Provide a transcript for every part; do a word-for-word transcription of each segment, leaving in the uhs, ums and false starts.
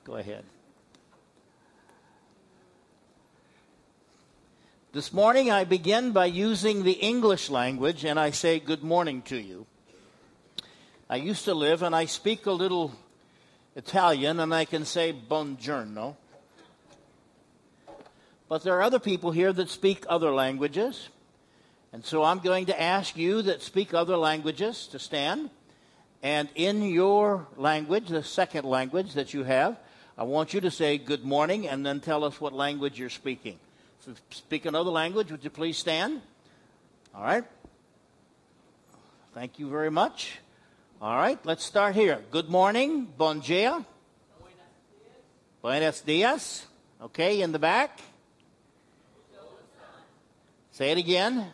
Go ahead. This morning I begin by using the English language and I say good morning to you. I used to live and I speak a little Italian and I can say buongiorno. But there are other people here that speak other languages. And so I'm going to ask you that speak other languages to stand. And in your language, the second language that you have, I want you to say good morning and then tell us what language you're speaking. If you speak another language, would you please stand? All right. Thank you very much. All right, let's start here. Good morning. Bon dia. Buenos dias. Okay, in the back. Say it again.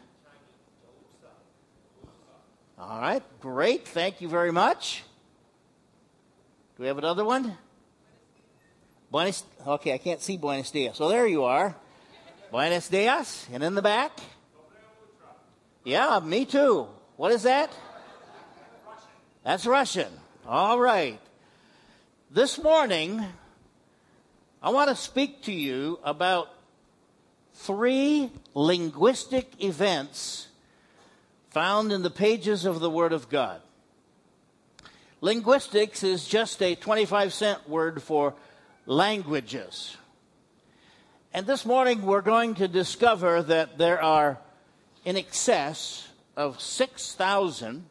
All right, great. Thank you very much. Do we have another one? Buenos. Okay, I can't see Buenos dias. So there you are. Buenos dias. And in the back? Yeah, me too. What is that? Russian. That's Russian. All right. This morning, I want to speak to you about three linguistic events found in the pages of the Word of God. Linguistics is just a twenty-five cent word for languages. And this morning we're going to discover that there are in excess of six thousand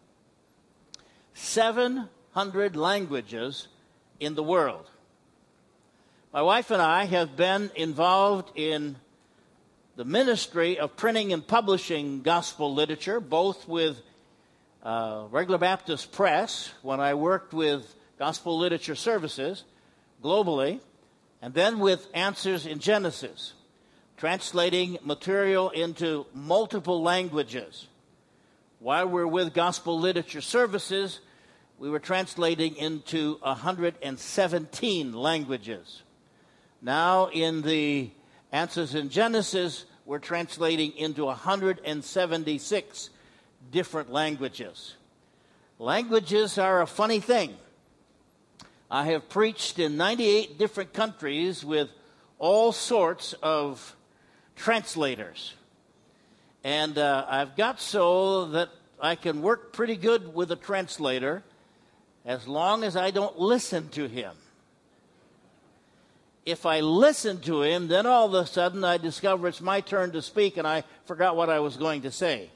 seven hundred languages in the world. My wife and I have been involved in the ministry of printing and publishing gospel literature, both with uh, Regular Baptist Press, when I worked with Gospel Literature Services globally, and then with Answers in Genesis, translating material into multiple languages. While we're with Gospel Literature Services, we were translating into one hundred seventeen languages. Now in the Answers in Genesis, we're translating into one hundred seventy-six different languages. Languages are a funny thing. I have preached in ninety-eight different countries with all sorts of translators. And uh, I've got so that I can work pretty good with a translator as long as I don't listen to him. If I listen to him, then all of a sudden I discover it's my turn to speak and I forgot what I was going to say.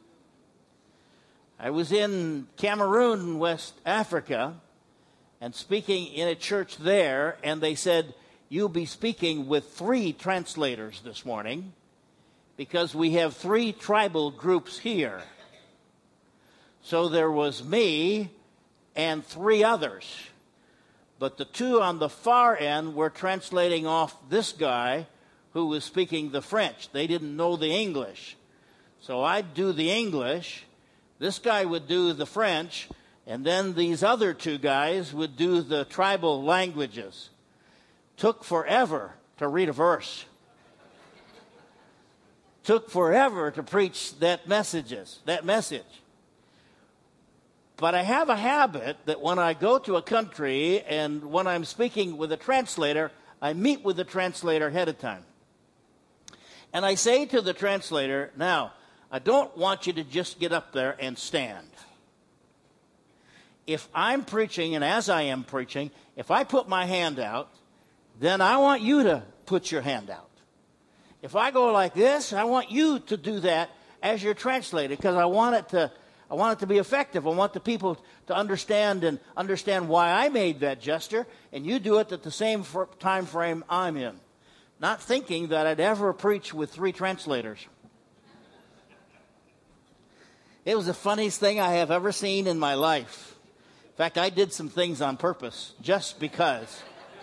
I was in Cameroon, West Africa, and speaking in a church there, and they said, you'll be speaking with three translators this morning because we have three tribal groups here. So there was me and three others. But the two on the far end were translating off this guy who was speaking the French. They didn't know the English. So I'd do the English, this guy would do the French, and then these other two guys would do the tribal languages. Took forever to read a verse. Took forever to preach that messages, that message. But I have a habit that when I go to a country and when I'm speaking with a translator, I meet with the translator ahead of time. And I say to the translator, now, I don't want you to just get up there and stand. If I'm preaching, and as I am preaching, if I put my hand out, then I want you to put your hand out. If I go like this, I want you to do that as your translator, because I want it to I want it to be effective. I want the people to understand and understand why I made that gesture, and you do it at the same time frame I'm in. Not thinking that I'd ever preach with three translators. It was the funniest thing I have ever seen in my life. In fact, I did some things on purpose, just because.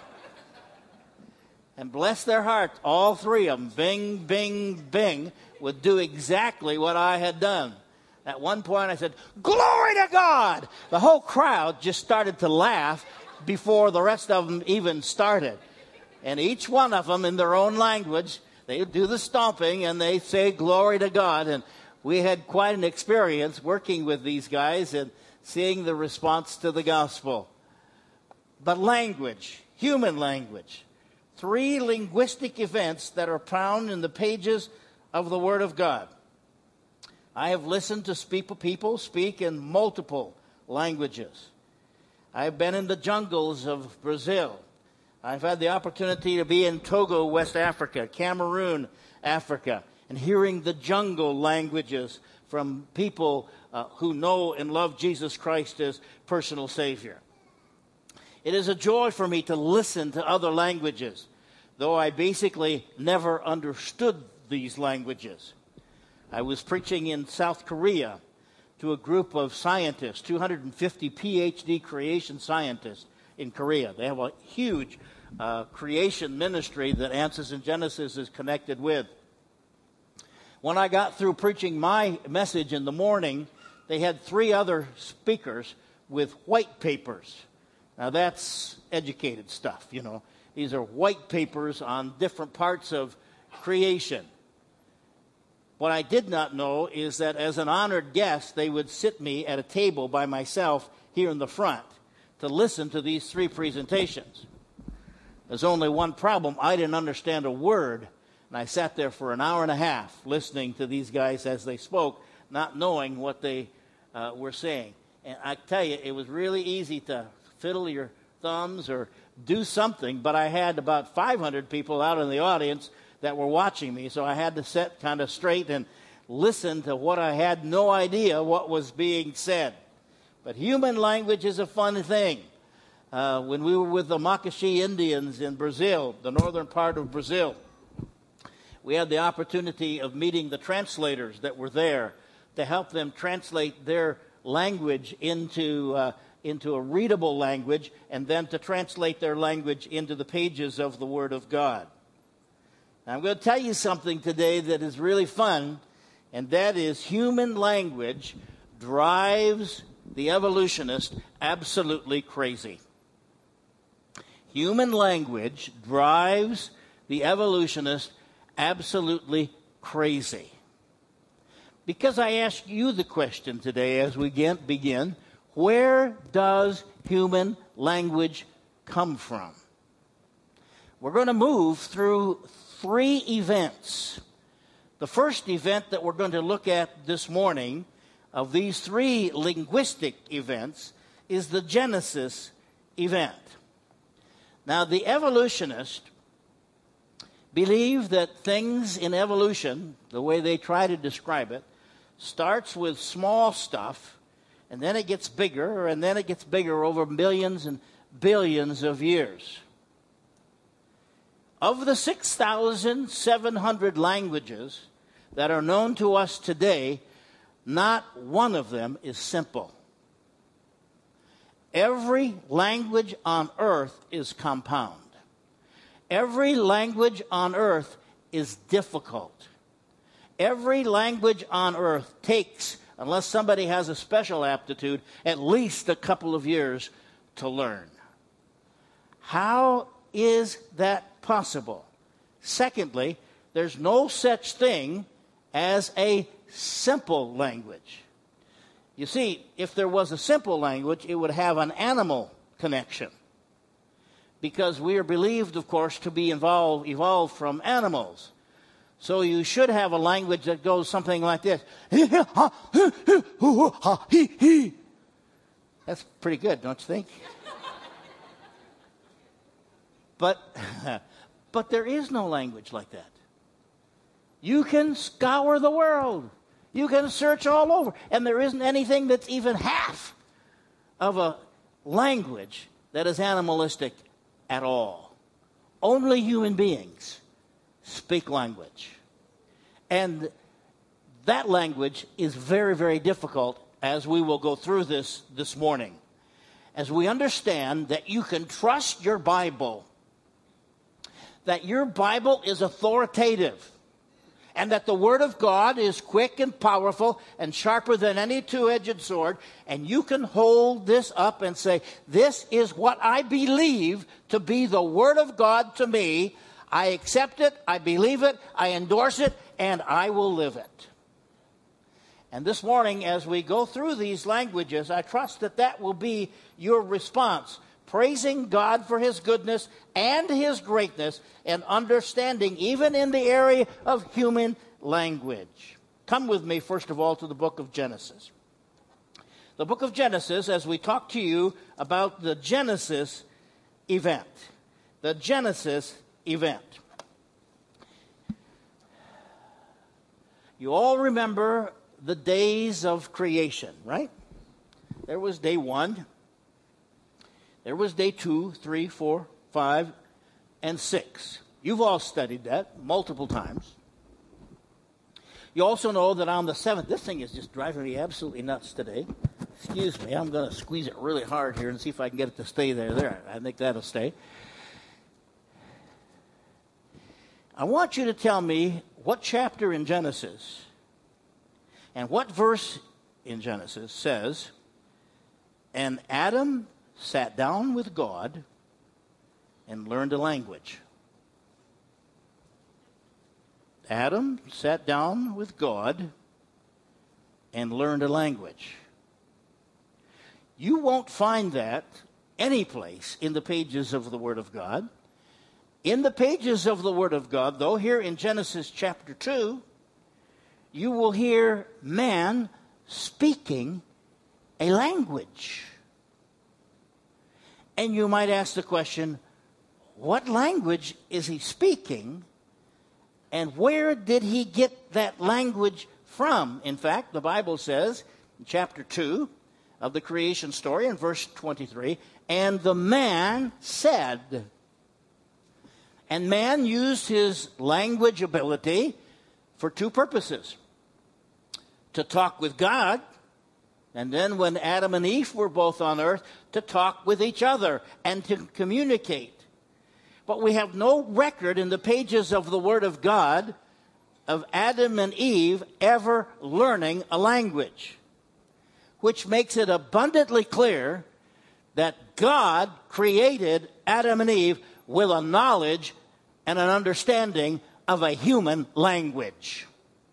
And bless their hearts, all three of them, bing, bing, bing, would do exactly what I had done. At one point I said, glory to God! The whole crowd just started to laugh before the rest of them even started. And each one of them in their own language, they do the stomping and they say glory to God. And we had quite an experience working with these guys and seeing the response to the gospel. But language, human language. Three linguistic events that are found in the pages of the Word of God. I have listened to people speak in multiple languages. I've been in the jungles of Brazil. I've had the opportunity to be in Togo, West Africa, Cameroon, Africa, and hearing the jungle languages from people uh, who know and love Jesus Christ as personal Savior. It is a joy for me to listen to other languages, though I basically never understood these languages. I was preaching in South Korea to a group of scientists, two hundred fifty P H D creation scientists in Korea. They have a huge uh, creation ministry that Answers in Genesis is connected with. When I got through preaching my message in the morning, they had three other speakers with white papers. Now that's educated stuff, you know. These are white papers on different parts of creation. What I did not know is that as an honored guest, they would sit me at a table by myself here in the front to listen to these three presentations. There's only one problem. I didn't understand a word, and I sat there for an hour and a half listening to these guys as they spoke, not knowing what they uh, were saying. And I tell you, it was really easy to fiddle your thumbs or do something, but I had about five hundred people out in the audience that were watching me, so I had to sit kind of straight and listen to what I had no idea what was being said. But human language is a fun thing. Uh, when we were with the Macaxi Indians in Brazil, the northern part of Brazil, we had the opportunity of meeting the translators that were there to help them translate their language into uh, into a readable language, and then to translate their language into the pages of the Word of God. Now, I'm going to tell you something today that is really fun, and that is human language drives the evolutionist absolutely crazy. Human language drives the evolutionist absolutely crazy. Because I ask you the question today as we begin, where does human language come from? We're going to move through three events. The first event that we're going to look at this morning of these three linguistic events is the Genesis event. Now, the evolutionists believe that things in evolution, the way they try to describe it, starts with small stuff, and then it gets bigger, and then it gets bigger over millions and billions of years. Of the six thousand seven hundred languages that are known to us today, not one of them is simple. Every language on earth is compound. Every language on earth is difficult. Every language on earth takes, unless somebody has a special aptitude, at least a couple of years to learn. How is that possible? Secondly, there's no such thing as a simple language. You see, if there was a simple language, it would have an animal connection. Because we are believed, of course, to be involved, evolved from animals. So you should have a language that goes something like this. That's pretty good, don't you think? But, but there is no language like that. You can scour the world. You can search all over. And there isn't anything that's even half of a language that is animalistic at all. Only human beings speak language. And that language is very, very difficult, as we will go through this this morning. As we understand that you can trust your Bible, that your Bible is authoritative, and that the Word of God is quick and powerful and sharper than any two-edged sword, and you can hold this up and say, this is what I believe to be the Word of God to me. I accept it, I believe it, I endorse it, and I will live it. And this morning, as we go through these languages, I trust that that will be your response. praising God for his goodness and his greatness, and understanding even in the area of human language. Come with me, first of all, to the book of Genesis. The book of Genesis, as we talk to you about the Genesis event. The Genesis event. You all remember the days of creation, right? There was day one. There was day two, three, four, five, and six. You've all studied that multiple times. You also know that on the seventh, this thing is just driving me absolutely nuts today. Excuse me, I'm going to squeeze it really hard here and see if I can get it to stay there. There, I think that'll stay. I want you to tell me what chapter in Genesis and what verse in Genesis says, and Adam sat down with God and learned a language. Adam sat down with God and learned a language. You won't find that any place in the pages of the Word of God. In the pages of the Word of God, though, here in Genesis chapter two, you will hear man speaking a language. And you might ask the question, what language is he speaking? And where did he get that language from? In fact, the Bible says in chapter two of the creation story in verse twenty-three, and the man said. And man used his language ability for two purposes. To talk with God, and then when Adam and Eve were both on earth, to talk with each other and to communicate. But we have no record in the pages of the Word of God of Adam and Eve ever learning a language, which makes it abundantly clear that God created Adam and Eve with a knowledge and an understanding of a human language.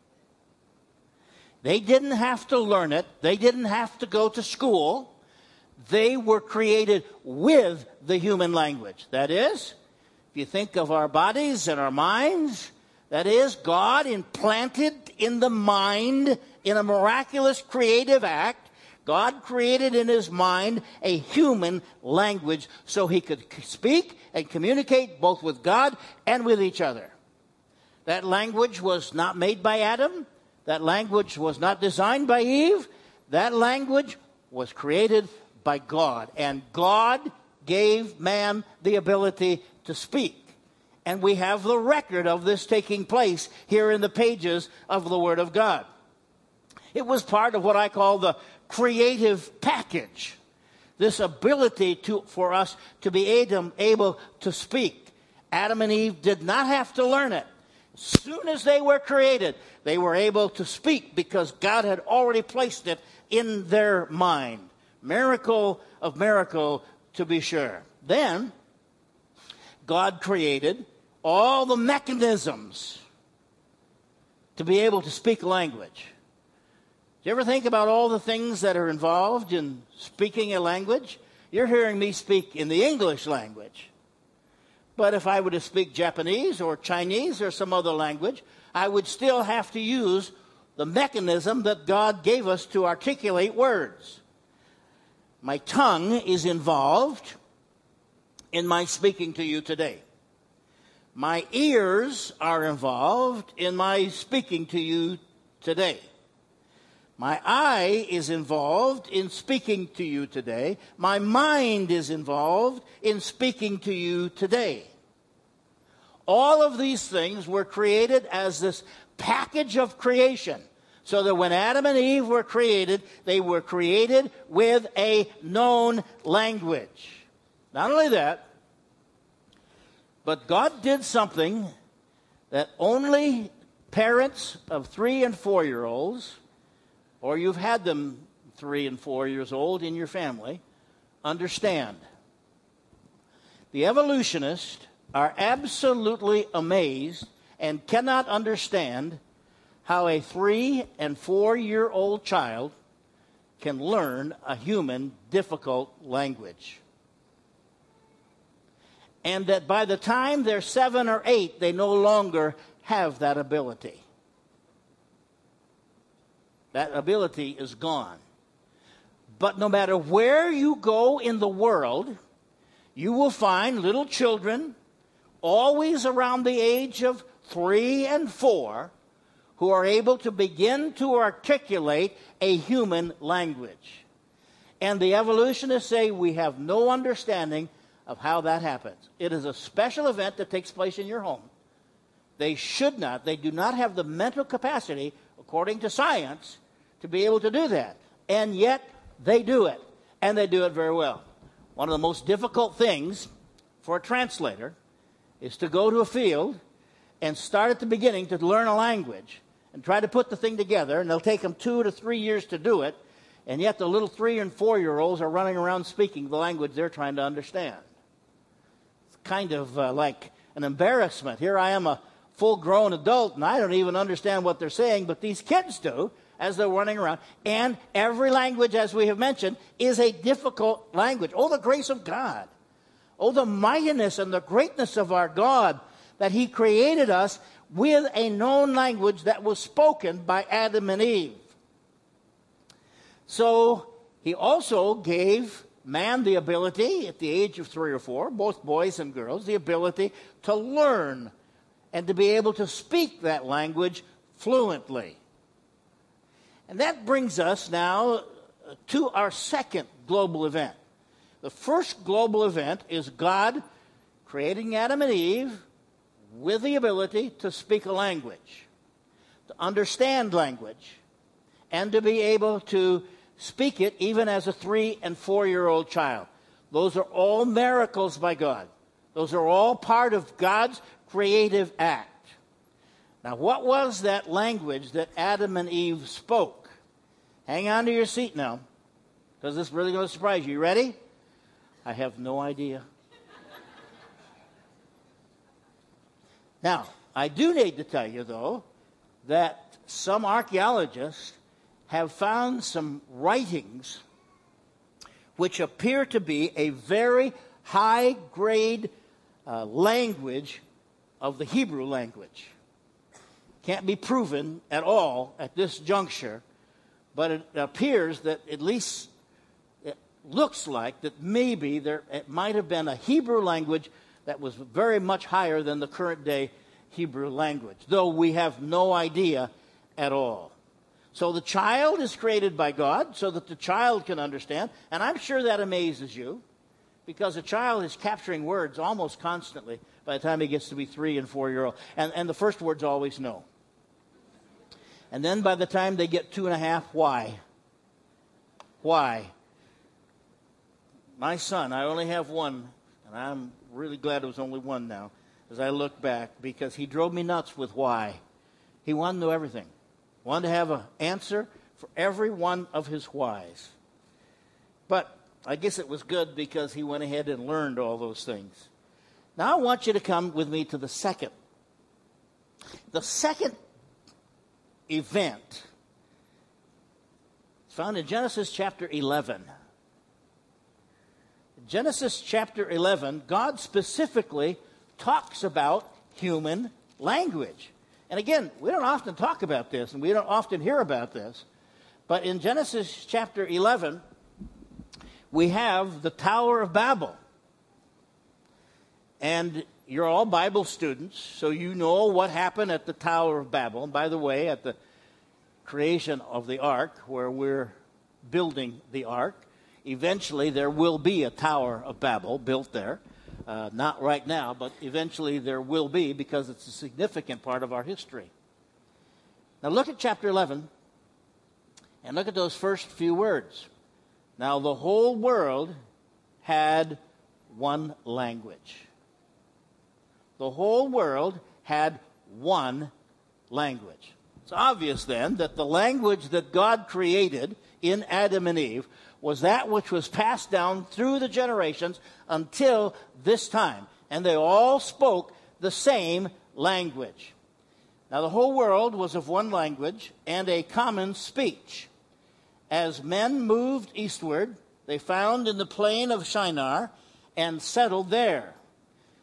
They didn't have to learn it. They didn't have to go to school. They were created with the human language. That is, if you think of our bodies and our minds, that is, God implanted in the mind, in a miraculous creative act, God created in his mind a human language so he could speak and communicate both with God and with each other. That language was not made by Adam. That language was not designed by Eve. That language was created by God. And God gave man the ability to speak. And we have the record of this taking place here in the pages of the Word of God. It was part of what I call the creative package. This ability to, for us to be able, able to speak. Adam and Eve did not have to learn it. As soon as they were created, they were able to speak because God had already placed it in their mind. Miracle of miracle, to be sure. Then, God created all the mechanisms to be able to speak language. Do you ever think about all the things that are involved in speaking a language? You're hearing me speak in the English language. But if I were to speak Japanese or Chinese or some other language, I would still have to use the mechanism that God gave us to articulate words. My tongue is involved in my speaking to you today. My ears are involved in my speaking to you today. My eye is involved in speaking to you today. My mind is involved in speaking to you today. All of these things were created as this package of creation. So that when Adam and Eve were created, they were created with a known language. Not only that, but God did something that only parents of three and four-year-olds, or you've had them three and four years old in your family, understand. The evolutionists are absolutely amazed and cannot understand how a three and four-year-old child can learn a human difficult language. and that by the time they're seven or eight, they no longer have that ability. That ability is gone. But no matter where you go in the world, you will find little children, always around the age of three and four, who are able to begin to articulate a human language. And the evolutionists say we have no understanding of how that happens. It is a special event that takes place in your home. They should not, they do not have the mental capacity, according to science, to be able to do that. And yet, they do it. And they do it very well. One of the most difficult things for a translator is to go to a field and start at the beginning to learn a language and try to put the thing together. And they'll take them two to three years to do it. And yet the little three and four-year-olds are running around speaking the language they're trying to understand. It's kind of uh, like an embarrassment. Here I am, a full-grown adult, and I don't even understand what they're saying, but these kids do as they're running around. And every language, as we have mentioned, is a difficult language. Oh, the grace of God. Oh, the mightiness and the greatness of our God, that He created us with a known language that was spoken by Adam and Eve. So He also gave man the ability, at the age of three or four, both boys and girls, the ability to learn and to be able to speak that language fluently. And that brings us now to our second global event. The first global event is God creating Adam and Eve with the ability to speak a language, to understand language, and to be able to speak it even as a three and four-year-old child. Those are all miracles by God. Those are all part of God's creative act. Now, what was that language that Adam and Eve spoke? Hang on to your seat now, because this is really going to surprise you. You ready? I have no idea. Now, I do need to tell you, though, that some archaeologists have found some writings which appear to be a very high-grade uh, language of the Hebrew language. Can't be proven at all at this juncture, but it appears that at least it looks like that maybe there it might have been a Hebrew language that was very much higher than the current day Hebrew language, though we have no idea at all. So the child is created by God so that the child can understand, and I'm sure that amazes you, because a child is capturing words almost constantly by the time he gets to be three and four-year-old. And, and the first word's always no. And then by the time they get two and a half, why? Why? My son, I only have one, and I'm really glad it was only one now, as I look back, because he drove me nuts with why. He wanted to know everything. Wanted to have an answer for every one of his whys. But I guess it was good because he went ahead and learned all those things. Now I want you to come with me to the second. The second event is found in Genesis chapter eleven. In Genesis chapter eleven, God specifically talks about human language. And again, we don't often talk about this, and we don't often hear about this. But in Genesis chapter eleven, we have the Tower of Babel. And you're all Bible students, so you know what happened at the Tower of Babel. And by the way, at the creation of the ark, where we're building the ark, eventually there will be a Tower of Babel built there. Uh, not right now, but eventually there will be, because it's a significant part of our history. Now look at chapter eleven, and look at those first few words. Now the whole world had one language. The whole world had one language. It's obvious then that the language that God created in Adam and Eve was that which was passed down through the generations until this time. And they all spoke the same language. Now the whole world was of one language and a common speech. As men moved eastward, they found in the plain of Shinar and settled there.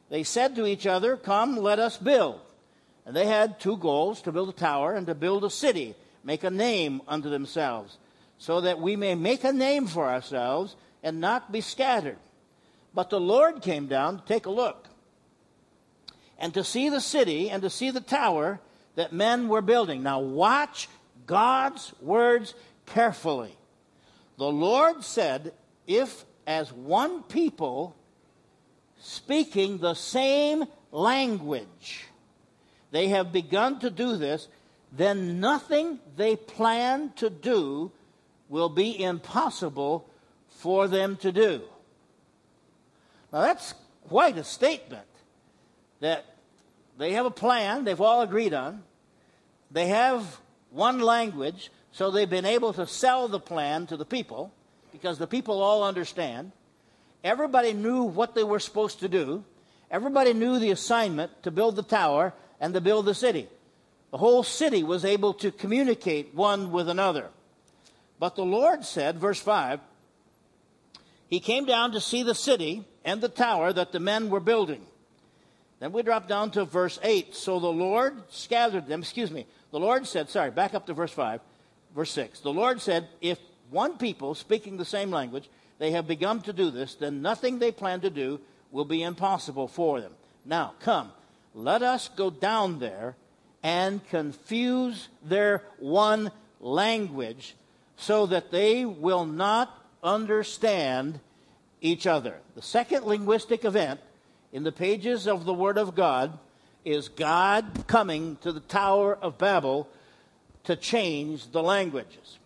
they said to each other, "Come, let us build." And they had two goals, to build a tower and to build a city, make a name unto themselves, so that we may make a name for ourselves and not be scattered. But the Lord came down to take a look, and to see the city and to see the tower that men were building. Now watch God's words carefully. The Lord said, if as one people speaking the same language they have begun to do this, then nothing they plan to do will be impossible for them to do. Now that's quite a statement, that they have a plan they've all agreed on. They have one language, so they've been able to sell the plan to the people, because the people all understand. Everybody knew what they were supposed to do. Everybody knew the assignment to build the tower and to build the city. The whole city was able to communicate one with another. But the Lord said, verse five, He came down to see the city and the tower that the men were building. Then we drop down to verse eight. So the Lord scattered them, excuse me, the Lord said, sorry, back up to verse five, verse six. The Lord said, if one people speaking the same language, they have begun to do this, then nothing they plan to do will be impossible for them. Now, come, let us go down there and confuse their one language so that they will not understand each other. The second linguistic event in the pages of the Word of God is God coming to the Tower of Babel to change the languages.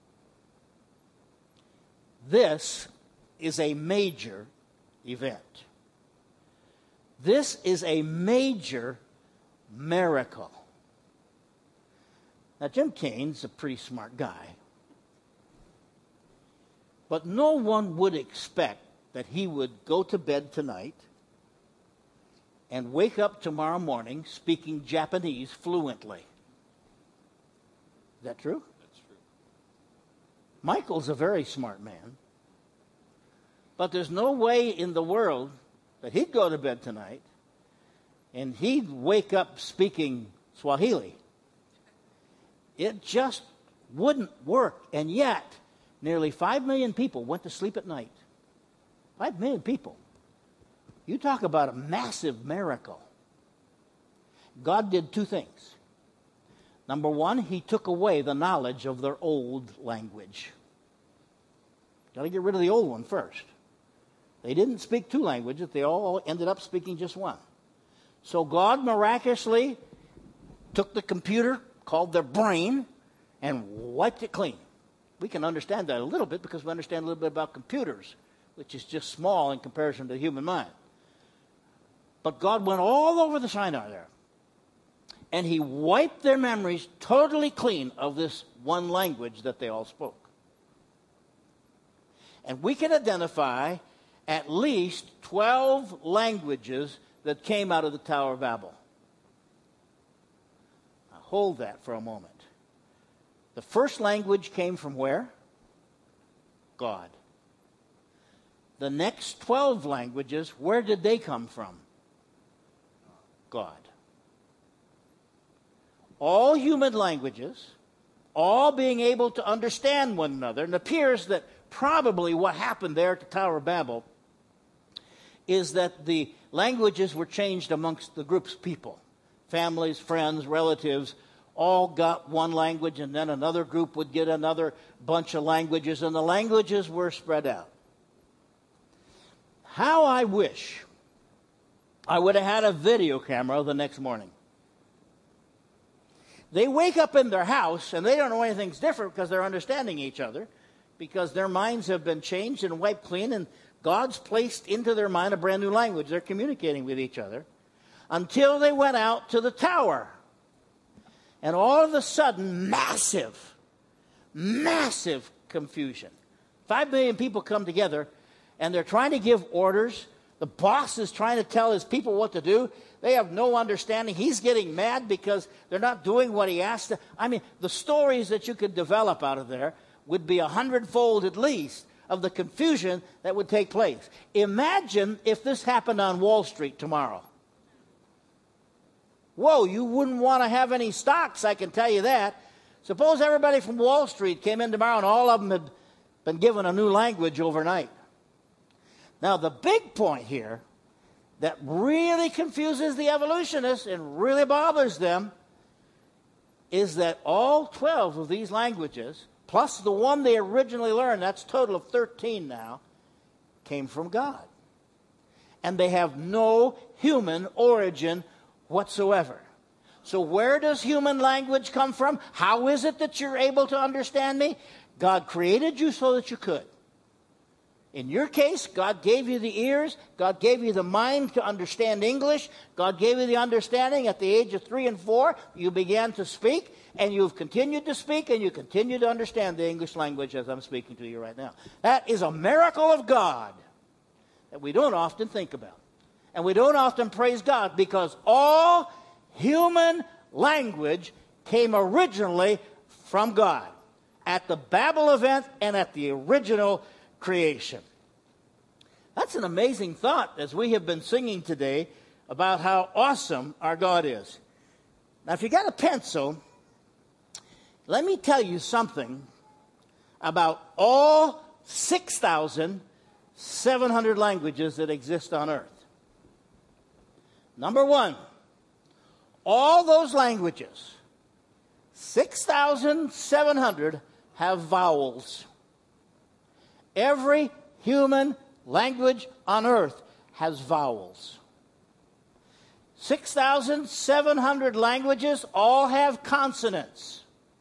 This is a major event. This is a major miracle. Now, Jim Kane's a pretty smart guy, but no one would expect that he would go to bed tonight and wake up tomorrow morning speaking Japanese fluently. Is that true? That's true. Michael's a very smart man, but there's no way in the world that he'd go to bed tonight and he'd wake up speaking Swahili. It just wouldn't work. And yet, nearly five million people went to sleep at night. Five million people. You talk about a massive miracle. God did two things. Number one, He took away the knowledge of their old language. Got to get rid of the old one first. They didn't speak two languages. They all ended up speaking just one. So God miraculously took the computer, called their brain, and wiped it clean. We can understand that a little bit because we understand a little bit about computers, which is just small in comparison to the human mind. But God went all over the Sinai there, and He wiped their memories totally clean of this one language that they all spoke. And we can identify at least twelve languages that came out of the Tower of Babel. Now hold that for a moment. The first language came from where? God. The next twelve languages, where did they come from? God. All human languages, all being able to understand one another. And it appears that probably what happened there at the Tower of Babel is that the languages were changed amongst the groups of people. Families, friends, relatives, all got one language, and then another group would get another bunch of languages, and the languages were spread out. How I wish I would have had a video camera the next morning. They wake up in their house, and they don't know anything's different because they're understanding each other, because their minds have been changed and wiped clean, and God's placed into their mind a brand new language. They're communicating with each other until they went out to the tower. And all of a sudden, massive, massive confusion. Five million people come together, and they're trying to give orders. The boss is trying to tell his people what to do. They have no understanding. He's getting mad because they're not doing what he asked. I mean, the stories that you could develop out of there would be a hundredfold at least of the confusion that would take place. Imagine if this happened on Wall Street tomorrow. Whoa, you wouldn't want to have any stocks, I can tell you that. Suppose everybody from Wall Street came in tomorrow and all of them had been given a new language overnight. Now, the big point here that really confuses the evolutionists and really bothers them is that all twelve of these languages, plus the one they originally learned, that's a total of thirteen now, came from God. And they have no human origin whatsoever. So where does human language come from? How is it that you're able to understand me? God created you so that you could. In your case, God gave you the ears. God gave you the mind to understand English. God gave you the understanding at the age of three and four. You began to speak, and you've continued to speak, and you continue to understand the English language as I'm speaking to you right now. That is a miracle of God that we don't often think about. And we don't often praise God because all human language came originally from God at the Babel event and at the original creation. That's an amazing thought as we have been singing today about how awesome our God is. Now, if you got a pencil, let me tell you something about all six thousand seven hundred languages that exist on earth. Number one, all those languages, six thousand seven hundred, have vowels. Every human language on earth has vowels. six thousand seven hundred languages all have consonants.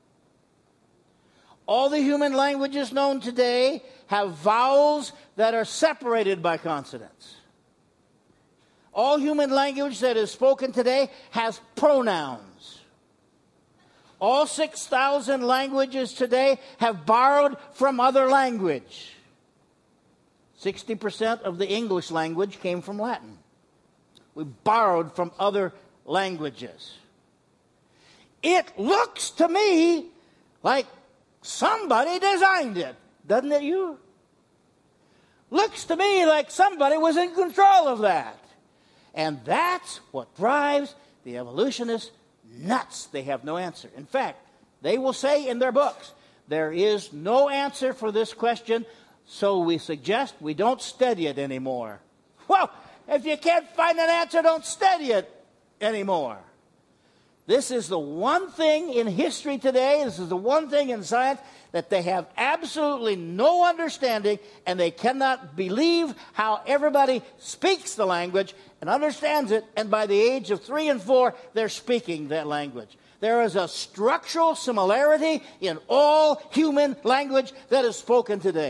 All the human languages known today have vowels that are separated by consonants. All human language that is spoken today has pronouns. All six thousand languages today have borrowed from other language. sixty percent of the English language came from Latin. We borrowed from other languages. It looks to me like somebody designed it, doesn't it you? Looks to me like somebody was in control of that. And that's what drives the evolutionists nuts. They have no answer. In fact, they will say in their books, there is no answer for this question, so we suggest we don't study it anymore. Well, if you can't find an answer, don't study it anymore. This is the one thing in history today, this is the one thing in science that they have absolutely no understanding, and they cannot believe how everybody speaks the language and understands it, and by the age of three and four, they're speaking that language. There is a structural similarity in all human language that is spoken today.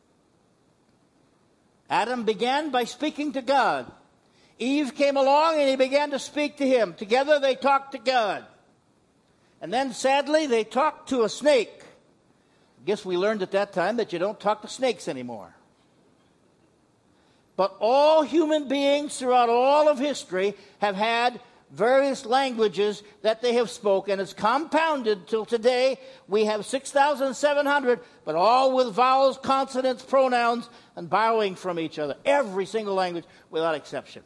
Adam began by speaking to God. Eve came along and he began to speak to him. Together they talked to God. And then sadly they talked to a snake. I guess we learned at that time that you don't talk to snakes anymore. But all human beings throughout all of history have had various languages that they have spoken. It's compounded till today. We have six thousand seven hundred, but all with vowels, consonants, pronouns, and borrowing from each other. Every single language without exception.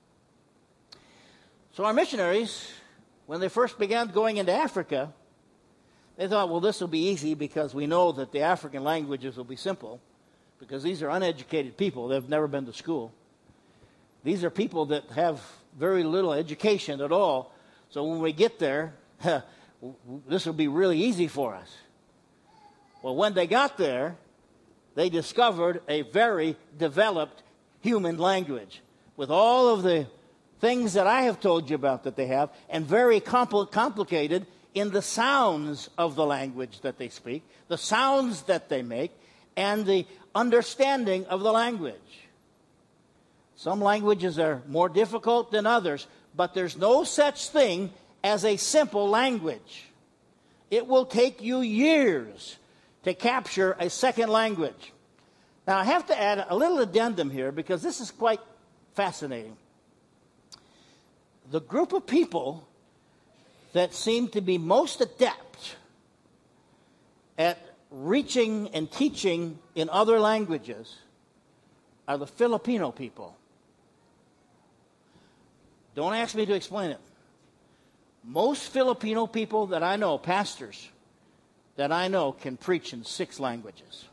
So our missionaries, when they first began going into Africa, they thought, well, this will be easy because we know that the African languages will be simple because these are uneducated people. They've never been to school. These are people that have very little education at all. So when we get there, this will be really easy for us. Well, when they got there, they discovered a very developed human language with all of the things that I have told you about that they have, and very compl- complicated in the sounds of the language that they speak, the sounds that they make, and the understanding of the language. Some languages are more difficult than others, but there's no such thing as a simple language. It will take you years to capture a second language. Now, I have to add a little addendum here because this is quite fascinating. The group of people that seem to be most adept at reaching and teaching in other languages are the Filipino people. Don't ask me to explain it. Most Filipino people that I know, pastors that I know, can preach in six languages.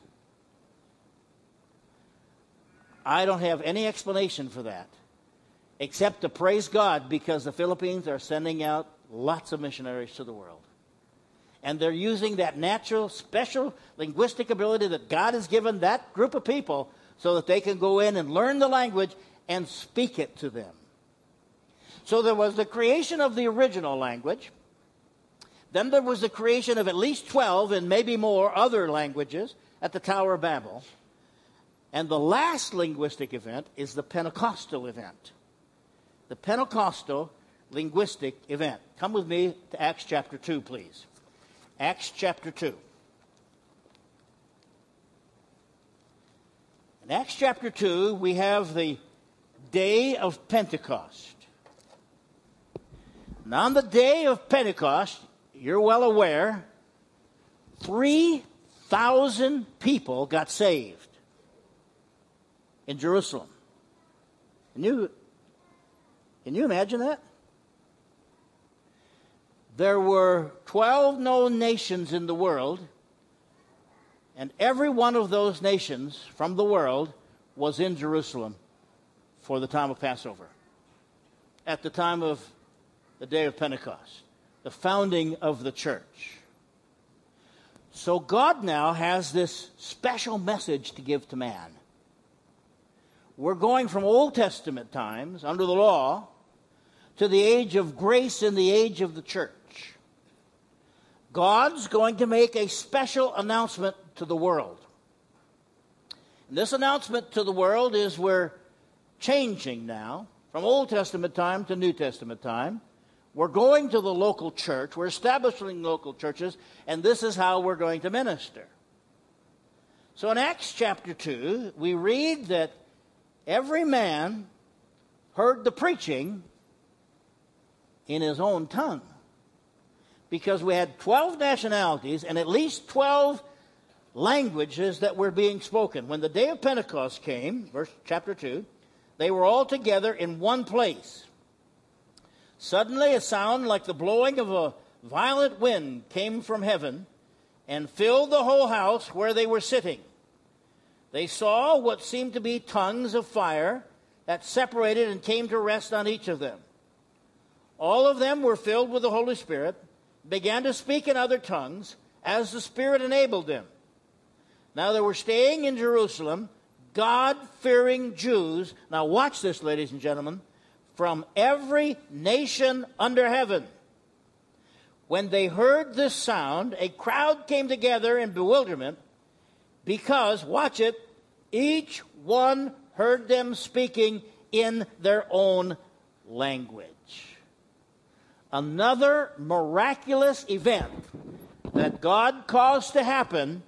I don't have any explanation for that, except to praise God because the Philippines are sending out lots of missionaries to the world. And they're using that natural, special linguistic ability that God has given that group of people so that they can go in and learn the language and speak it to them. So there was the creation of the original language. Then there was the creation of at least twelve and maybe more other languages at the Tower of Babel. And the last linguistic event is the Pentecostal event. The Pentecostal linguistic event. Come with me to Acts chapter two, please. Acts chapter two. In Acts chapter two, we have the day of Pentecost. Now, on the day of Pentecost, you're well aware, three thousand people got saved in Jerusalem. Can you, can you imagine that? There were twelve known nations in the world, and every one of those nations from the world was in Jerusalem for the time of Passover, at the time of the day of Pentecost, the founding of the church. So God now has this special message to give to man. We're going from Old Testament times, under the law, to the age of grace and the age of the church. God's going to make a special announcement to the world. And this announcement to the world is we're changing now from Old Testament time to New Testament time. We're going to the local church. We're establishing local churches, and this is how we're going to minister. So in Acts chapter two, we read that every man heard the preaching in his own tongue, because we had twelve nationalities and at least twelve languages that were being spoken. When the day of Pentecost came, verse chapter two, they were all together in one place. Suddenly a sound like the blowing of a violent wind came from heaven and filled the whole house where they were sitting. They saw what seemed to be tongues of fire that separated and came to rest on each of them. All of them were filled with the Holy Spirit, began to speak in other tongues as the Spirit enabled them. Now they were staying in Jerusalem, God-fearing Jews. Now watch this, ladies and gentlemen. From every nation under heaven. When they heard this sound, a crowd came together in bewilderment because, watch it, each one heard them speaking in their own language. Another miraculous event that God caused to happen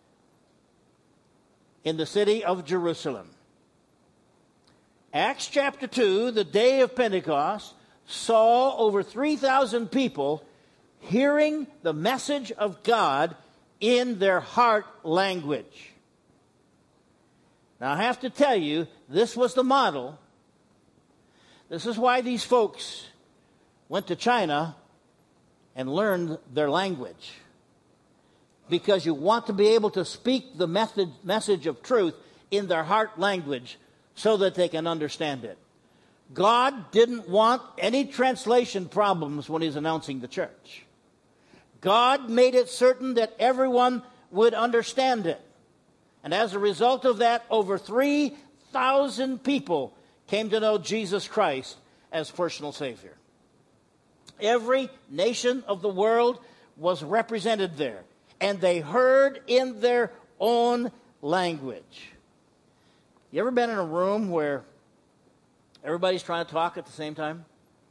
in the city of Jerusalem. Acts chapter two, the day of Pentecost, saw over three thousand people hearing the message of God in their heart language. Now, I have to tell you, this was the model. This is why these folks went to China and learned their language. Because you want to be able to speak the method, message of truth in their heart language so that they can understand it. God didn't want any translation problems when he's announcing the church. God made it certain that everyone would understand it. And as a result of that, over three thousand people came to know Jesus Christ as personal Savior. Every nation of the world was represented there, and they heard in their own language. You ever been in a room where everybody's trying to talk at the same time?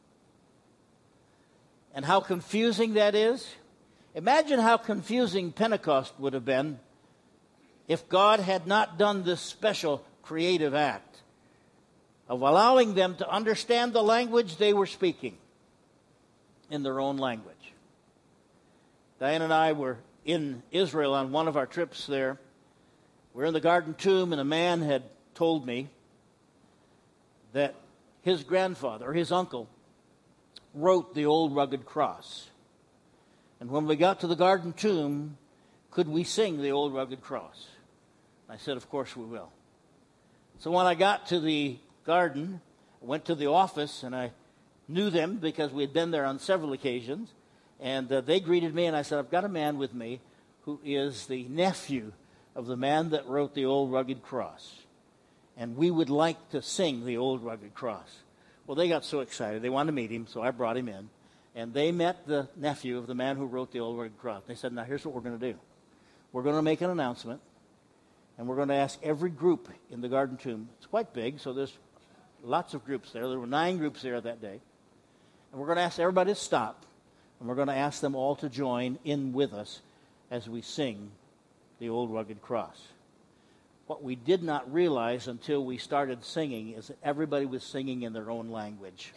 And how confusing that is? Imagine how confusing Pentecost would have been if God had not done this special creative act of allowing them to understand the language they were speaking in their own language. Diane and I were in Israel on one of our trips there. We're in the Garden Tomb, and a man had told me that his grandfather, or his uncle, wrote the old rugged cross. And when we got to the Garden Tomb, could we sing the old rugged cross? I said, of course we will. So when I got to the garden, I went to the office, and I knew them because we had been there on several occasions. And uh, they greeted me, and I said, I've got a man with me who is the nephew of the man that wrote the old rugged cross. And we would like to sing the old rugged cross. Well, they got so excited. They wanted to meet him, so I brought him in. And they met the nephew of the man who wrote the old rugged cross. They said, now here's what we're going to do. We're going to make an announcement, and we're going to ask every group in the Garden Tomb. It's quite big, so there's lots of groups there. There were nine groups there that day. And we're going to ask everybody to stop, and we're going to ask them all to join in with us as we sing the old rugged cross. What we did not realize until we started singing is that everybody was singing in their own language.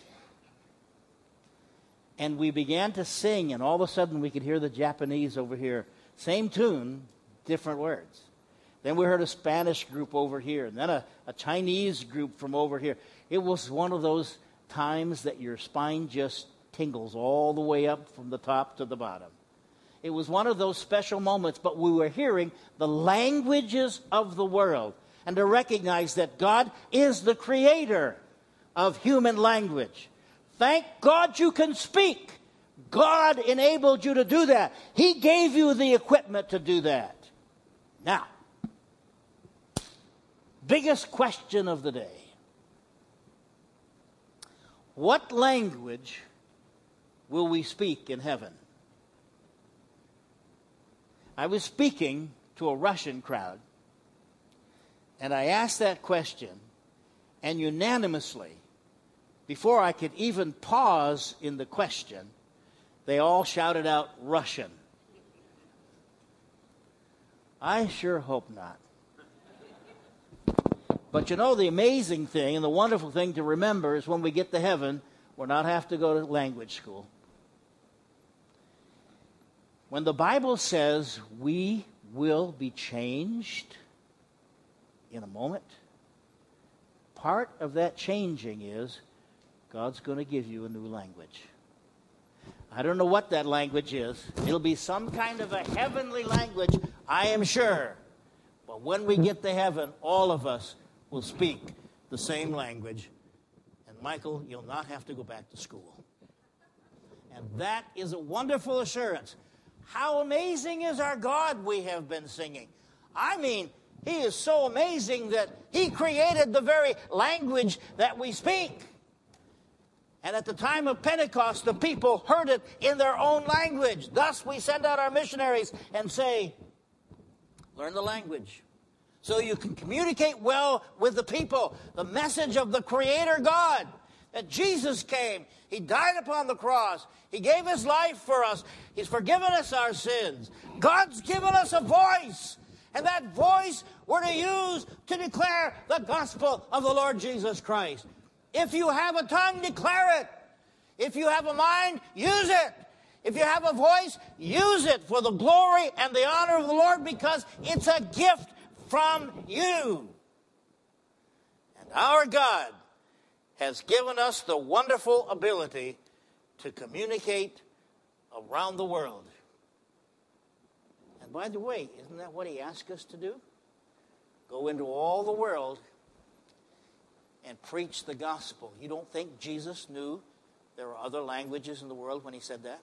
And we began to sing, and all of a sudden we could hear the Japanese over here. Same tune, different words. Then we heard a Spanish group over here, and then a, a Chinese group from over here. It was one of those times that your spine just tingles all the way up from the top to the bottom. It was one of those special moments, but we were hearing the languages of the world, and to recognize that God is the creator of human language. Thank God you can speak. God enabled you to do that. He gave you the equipment to do that. Now, biggest question of the day. What language will we speak in heaven? I was speaking to a Russian crowd, and I asked that question, and unanimously, before I could even pause in the question, they all shouted out Russian. I sure hope not. But you know, the amazing thing and the wonderful thing to remember is when we get to heaven, we'll not have to go to language school. When the Bible says we will be changed in a moment, part of that changing is God's going to give you a new language. I don't know what that language is. It'll be some kind of a heavenly language, I am sure. But when we get to heaven, all of us will speak the same language. And Michael, you'll not have to go back to school. And that is a wonderful assurance. How amazing is our God, we have been singing. I mean, He is so amazing that He created the very language that we speak. And at the time of Pentecost, the people heard it in their own language. Thus, we send out our missionaries and say, learn the language so you can communicate well with the people. The message of the Creator God, that Jesus came. He died upon the cross. He gave His life for us. He's forgiven us our sins. God's given us a voice. And that voice we're to use to declare the gospel of the Lord Jesus Christ. If you have a tongue, declare it. If you have a mind, use it. If you have a voice, use it for the glory and the honor of the Lord, because it's a gift from you. And our God has given us the wonderful ability to communicate around the world. And by the way, isn't that what He asked us to do? Go into all the world and preach the gospel. You don't think Jesus knew there were other languages in the world when He said that?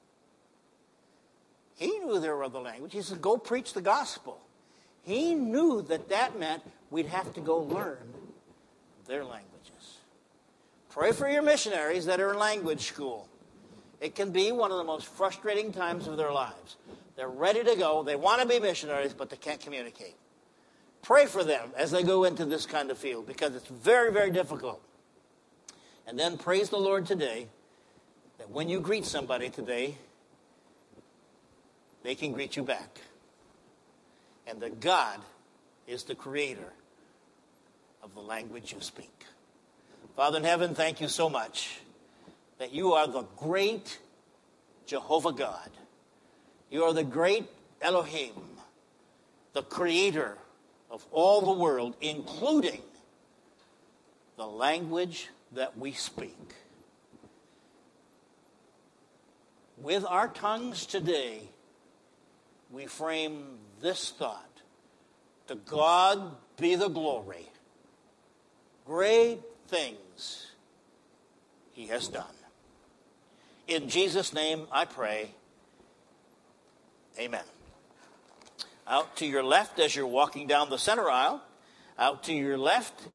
He knew there were other languages. He said, go preach the gospel. He knew that that meant we'd have to go learn their languages. Pray for your missionaries that are in language school. It can be one of the most frustrating times of their lives. They're ready to go. They want to be missionaries, but they can't communicate. Pray for them as they go into this kind of field, because it's very, very difficult. And then praise the Lord today that when you greet somebody today, they can greet you back. And that God is the creator of the language you speak. Father in heaven, thank you so much that you are the great Jehovah God. You are the great Elohim, the creator of all the world, including the language that we speak. With our tongues today, we frame this thought: to God be the glory. Great things he has done. In Jesus' name I pray, amen. Out to your left as you're walking down the center aisle, out to your left